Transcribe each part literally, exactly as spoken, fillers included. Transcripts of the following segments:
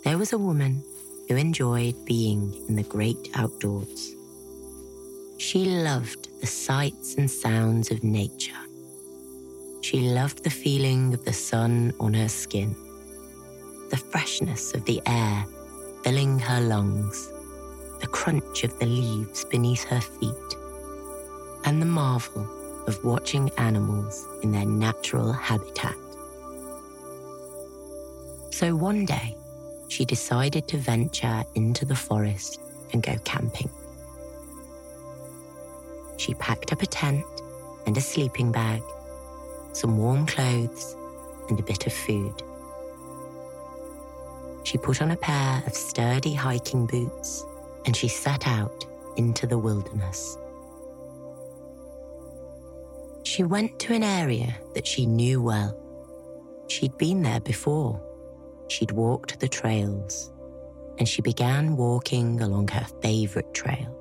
There was a woman who enjoyed being in the great outdoors. She loved the sights and sounds of nature. She loved the feeling of the sun on her skin, the freshness of the air filling her lungs, the crunch of the leaves beneath her feet, and the marvel of watching animals in their natural habitat. So one day, she decided to venture into the forest and go camping. She packed up a tent and a sleeping bag, some warm clothes, and a bit of food. She put on a pair of sturdy hiking boots and she set out into the wilderness. She went to an area that she knew well. She'd been there before. She'd walked the trails, and she began walking along her favorite trail.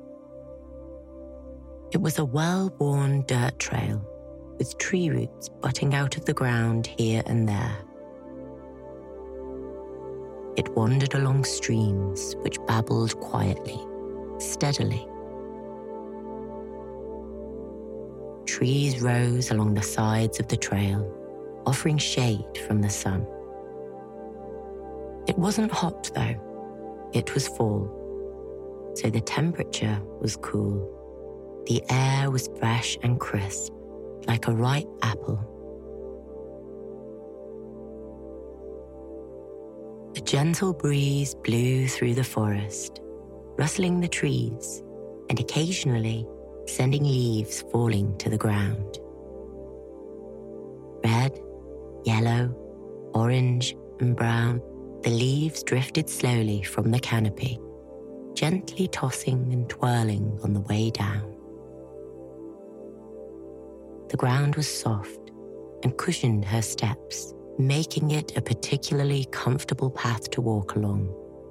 It was a well-worn dirt trail with tree roots butting out of the ground here and there. It wandered along streams which babbled quietly, steadily. Trees rose along the sides of the trail, offering shade from the sun. It wasn't hot though. It was fall, so the temperature was cool. The air was fresh and crisp, like a ripe apple. A gentle breeze blew through the forest, rustling the trees and occasionally sending leaves falling to the ground. Red, yellow, orange, and brown, the leaves drifted slowly from the canopy, gently tossing and twirling on the way down. The ground was soft and cushioned her steps, making it a particularly comfortable path to walk along.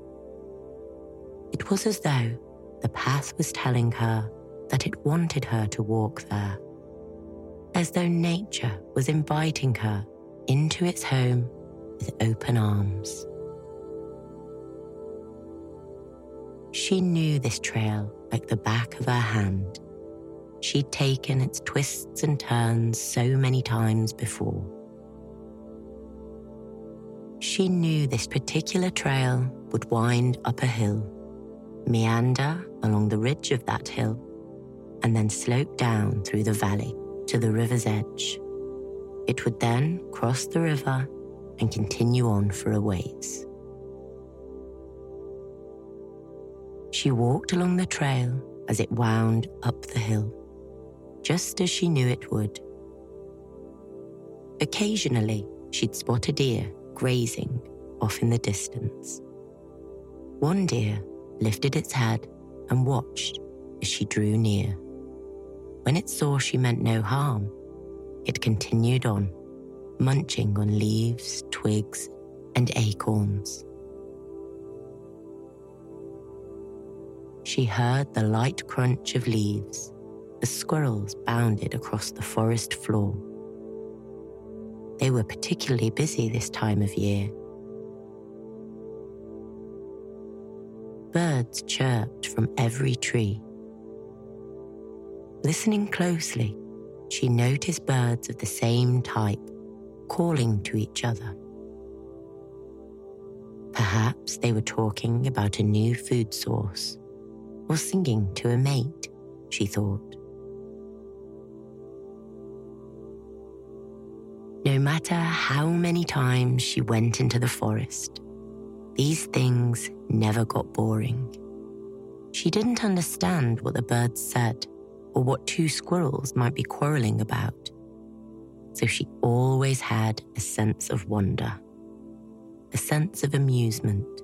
It was as though the path was telling her that it wanted her to walk there, as though nature was inviting her into its home with open arms. She knew this trail like the back of her hand. She'd taken its twists and turns so many times before. She knew this particular trail would wind up a hill, meander along the ridge of that hill, and then slope down through the valley to the river's edge. It would then cross the river and continue on for a ways. She walked along the trail as it wound up the hill, just as she knew it would. Occasionally, she'd spot a deer grazing off in the distance. One deer lifted its head and watched as she drew near. When it saw she meant no harm, it continued on, munching on leaves, twigs, and acorns. She heard the light crunch of leaves as squirrels bounded across the forest floor. They were particularly busy this time of year. Birds chirped from every tree. Listening closely, she noticed birds of the same type calling to each other. Perhaps they were talking about a new food source or singing to a mate, she thought. No matter how many times she went into the forest, these things never got boring. She didn't understand what the birds said or what two squirrels might be quarreling about, so she always had a sense of wonder, a sense of amusement.